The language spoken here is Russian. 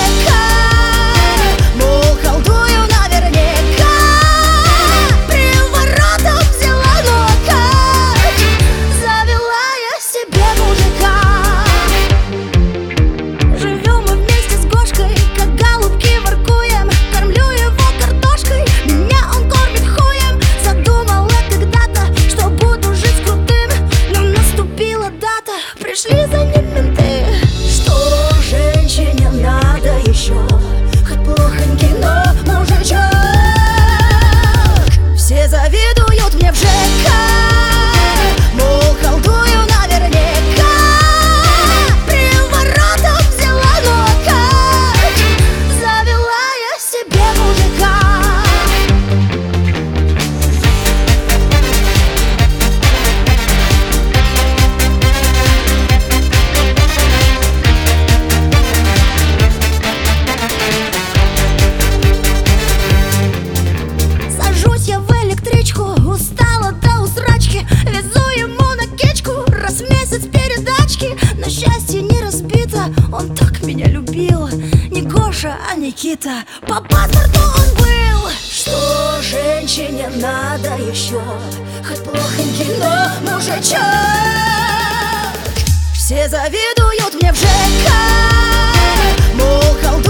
ЖК, мол, колдую наверняка. Приворотом взяла, но как завела я себе мужика. Живем мы вместе с Гошкой, как голубки воркуем. Кормлю его картошкой, меня он кормит хуем. Задумала когда-то, что буду жить крутым, но наступила дата, пришли за ним менты. Что женщине надо еще? Хоть плохонький, но мужичок. Все завидуют мне в ЖК, мол, колдую наверняка. Приворотом взяла, но как завела я себе мужика. Сажусь я в электричку, устала до усрачки. Везу ему на кечку, раз в месяц передачки. Но счастье не разбито, он так меня любил. Не Гоша, а Никита, по паспорту он был. Что женщине надо еще? Хоть плохонький, но мужичок. Все завидуют мне в ЖК, мол, колдую